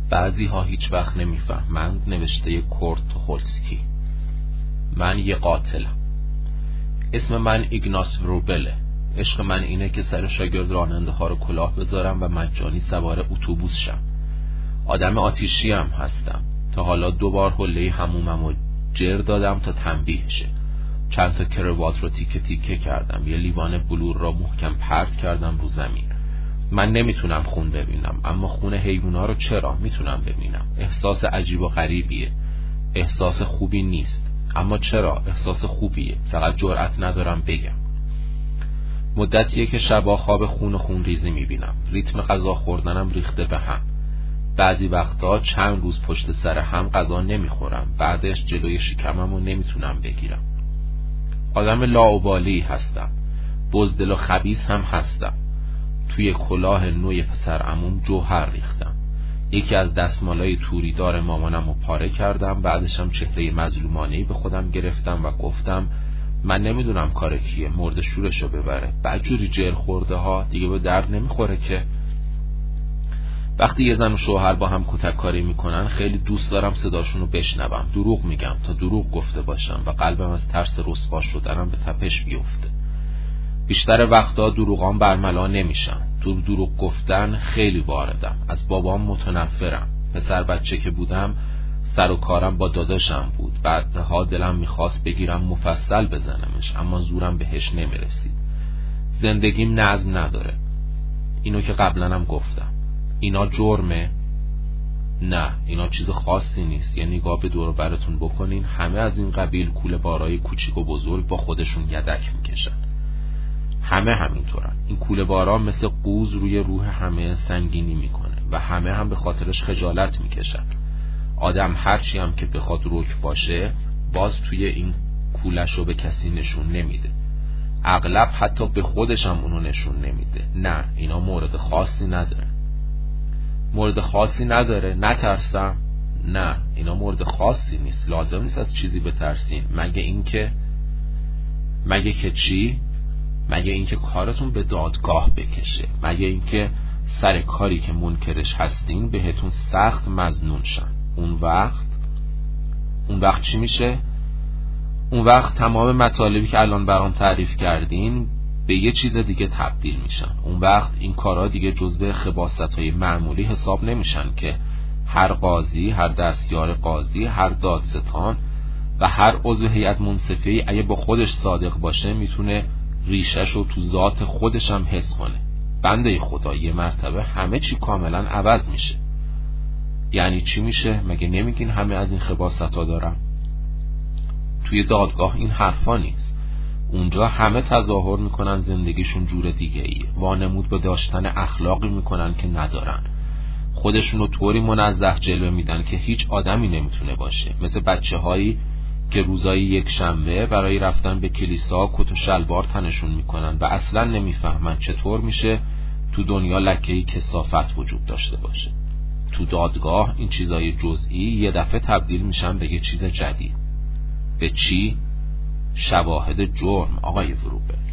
بعضی ها هیچ وقت نمیفهمند. نوشته کورت توخولسکی. من یه قاتلم. اسم من ایگناس وروبله. عشق من اینه که سر شاگرد راننده ها رو کلاه بذارم و مجانی سوار اتوبوس شم. آدم آتیشی هم هستم. تا حالا 2 بار حله حمومم رو جر دادم تا تنبیه شه. چند تا کروات رو تیکه تیکه کردم. یه لیوان بلور را محکم پرت کردم رو زمین. من نمیتونم خون ببینم، اما خون حیوونا رو چرا میتونم ببینم. احساس عجیب و غریبیه. احساس خوبی نیست، اما چرا احساس خوبیه. فقط جرأت ندارم بگم. مدتیه که شبا خواب خون ریزی میبینم. ریتم غذا خوردنم ریخته به هم. بعضی وقتا چند روز پشت سر هم غذا نمیخورم. بعدش جلوی شکمم رو نمیتونم بگیرم. آدم لاابالی هستم. بزدل و خبیث هم هستم. توی کلاه نوی پسر عموم جوهر ریختم. یکی از دستمالای توریدار مامانم رو پاره کردم. بعدشم چهره مظلومانه‌ای به خودم گرفتم و گفتم من نمیدونم کار کیه، مرد شورشو ببره. بدجوری جر خورده ها، دیگه به درد نمیخوره که. وقتی یه زن و شوهر با هم کتک کاری میکنن خیلی دوست دارم صداشون رو بشنوم. دروغ میگم تا دروغ گفته باشم و قلبم از ترس رسوا شدنم به تپش بیفته. بیشتر وقتا دروغام برملا نمیشن. تو دروغ گفتن خیلی واردم. از بابام متنفرم. پسر بچه که بودم سر و کارم با داداشم بود. بعدها دلم میخواست بگیرم مفصل بزنمش، اما زورم بهش نمیرسید. زندگیم نظم نداره. اینو که قبلنم گفتم. اینا جرمه؟ نه، اینا چیز خاصی نیست. یه نگاه به دور و برتون بکنین. همه از این قبیل کوله بارای کوچیک و بزرگ با خودشون یدک میکشن. همه همینطورن. این کوله بارا مثل قوز روی روح همه سنگینی میکنه و همه هم به خاطرش خجالت میکشن. آدم هرچی هم که بخواد رک باشه باز توی این کوله‌شو به کسی نشون نمیده. اغلب حتی به خودش هم اونو نشون نمیده. نه، اینا مورد خاصی نداره. مورد خاصی نداره. نترسم؟ نه، اینا مورد خاصی نیست. لازم نیست از چیزی بترسین. مگه که چی؟ مگه اینکه کارتون به دادگاه بکشه. مگه اینکه سر کاری که منکرش هستین بهتون سخت مظنون شن. اون وقت چی میشه؟ اون وقت تمام مطالبی که الان برام تعریف کردین به یه چیز دیگه تبدیل میشن. اون وقت این کارا دیگه جزو خباثت‌های معمولی حساب نمیشن که هر قاضی، هر دستیار قاضی، هر دادستان و هر عضو هیئت منصفه‌ای اگه با خودش صادق باشه میتونه ریشه‌شو تو ذات خودش هم حس کنه. بنده خدا یه مرتبه همه چی کاملا عوض میشه. یعنی چی میشه؟ مگه نمیگین همه از این خباثت‌ها دارن؟ توی دادگاه این حرفا نیست. اونجا همه تظاهر میکنن زندگیشون جور دیگه ایه. وانمود به داشتن اخلاقی میکنن که ندارن. خودشونو طوری منزه جلوه میدن که هیچ آدمی نمیتونه باشه. مثل بچه هایی که روزای یک شنبه برای رفتن به کلیسا کت و شلوار تنشون میکنن و اصلا نمیفهمن چطور میشه تو دنیا لکه‌ای کثافت وجود داشته باشه. تو دادگاه این چیزای جزئی یه دفعه تبدیل میشن به یه چیز جدید. به چی؟ شواهد جرم آقای وروبله.